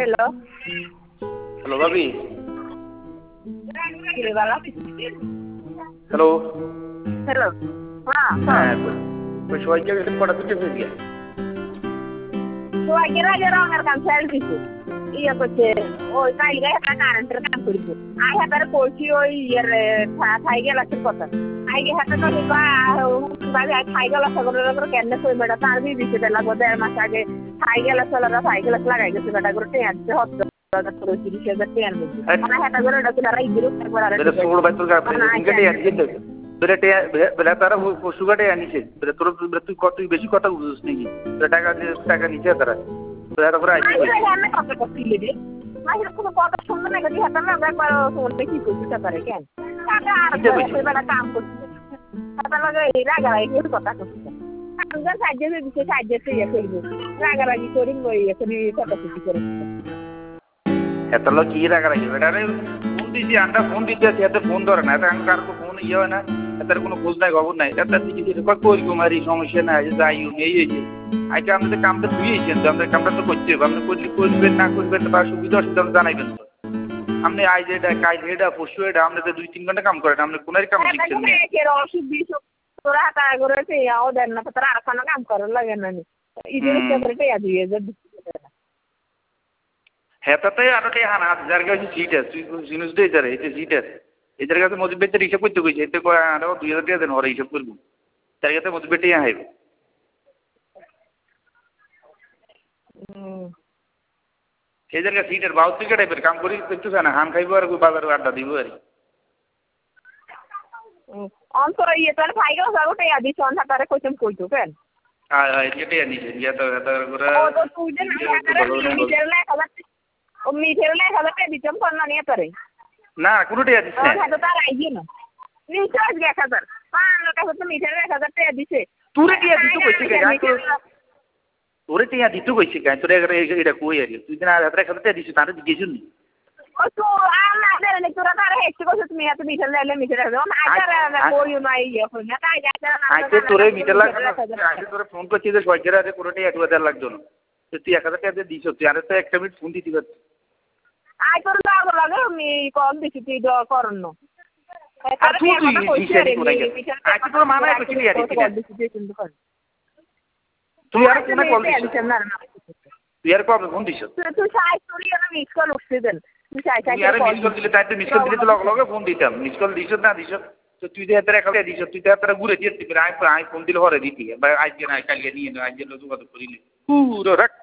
hello hello भाभी hello hello हाँ कोई সবাইকে কটা দুটো হয়ে গিয়া তো আগের রঙের কাম ছেড়ে দিছে ইয়ে করছে ওই কাইলে একটা কারেন্টের কাম করিব আই হাতারে কইছি ওই ইয়ের থাই গেলাছের কথা আইগে হাতে তো বাবা থাই গেলাছ করে কেন কই বেটা তার বি দিছে বেলা গো 1.5 মাস আগে থাই গেলাছ লাগাই গেছে বেটা করে টেনতে হচ্ছে করে 30,000 টেন দিছে মানে হাতে করে এটা তো রাই দিল একবার আর এটা ছোট বাচ্চা ইনগেটে আছে বেটা বেটা তারা সুগাটে আনিছে বেটা তোর তুই কত বেশি কথা বুঝছিস নাকি টাকা নিচে তারা বেটা করে আইছে আমি কথা করছিলি রে মাঝে কোনো কথা শুনবে না গদি হাতে না একবার শুনতে কি করছিস তারে কেন টাকা আর বেটা কাম করছিস হাতে লাগে রাগারাগি করে কথা করছিস আমরা সাহায্য ইয়ে করবো রাগারাগি করি ওই এখনই কথা কিছু করে এতলো কি রাগারাগি বেটা রে ফোন দিছি আন্ডা ফোন দিতে আছে এত ফোন ধরে না এখন কার ফোন ইয়ে হয় না এটার কোনো খোঁজ নাই খবর নাই এটা দিকে কই কুমারী সমস্যা নাই যাই এই এই আজকে আমাদের কামটা ধুইয়েছেন তো আমাদের কামটা তো করতে হবে আপনি করবেন না করবেন বা সুবিধা অসুবিধা জানাইবেন তো আপনি আজ এটা কাল এটা পরশু এটা আমাদের 2-3 ঘন্টা কাম করেন আপনি কোনার কাম শিখছেন না তোরা হাতা করে পেয়াও দেন না তোরা আর কোনো কাম করার লাগে না ইদের করে পেয়া দিয়ে যে হেতাতে আর তে হানা যার কাছে সিট আছে তুই জিনিস দে যারে এই সিট আছে এদের কাছে মজবেতে হিসাব করতে কইছে এতে কয় আর 2000 টাকা দেন ওরা হিসাব করব তার কাছে মজবেতে আইবে এদের কাছে সিটের বাউত থেকে টাইপের কাম করি একটু না হাম খাইবো আর বাজারে আড্ডা দিব আর অন্তর ইয়ে তোর ফাইগা যাওতে আদি সন হাতারে কইছম কইতো কেন যেটাই আনিছে এটা এটা করে ও তো তুই যে না হাতারে মিটার লাই খাবার ও মিটার লাই খাবার তে দিছম কোন না নিয়ে পারে না কোনটাই দিছ না ও তো তার আইজি না নিশ্চয় 1000 পাঁচ টাকা তো মিটার 1000 টাকা দিছে তুই টিয়া দিতে কইছিস কেন তোরে টিয়া দিতে কইছিস কেন তোরে এটা কই আর তুই না 1000 টাকা দিছিস তারে দিছিস নি ও তো আর না দেন তোরা তার হেক্সি কইছিস তুমি এত মিটার লাইলে মিটার দাও না আইতারে কইও না ইয়ে কই না তাই যাইতারে না আইতে তোরে মিটার লাগে আইতে তোরে ফোন করছিস যে সরকার আছে কোনটা 1000 লাগতো না তুই 1000 টাকা দিছিস তুই আর তো একটা মিনিট ফোন দিতে পারছিস আই তোর দাও লাগে আমি কম দিছি তুই দ করন আর তুই দিছিস কোন আগে আইতে তোর মানায় কইছিস আর তুই আর কোন কল দিছিস তুই আর কবে ফোন দিছিস তুই সাই তোর না মিস কল উঠছিস দেন তুই সাই সাই মিস কল দিলে তাইতে মিস কল দিলে তো লগে ফোন দিতাম মিস কল দিছিস না দিছিস তো তুই যে এত টাকা দিছিস তুই তো এত ঘুরে দিছিস আই ফোন দিলে হরে দিতি আজকে না কালকে নিয়ে আজকে যোগাযোগ করিলি পুরো রাখ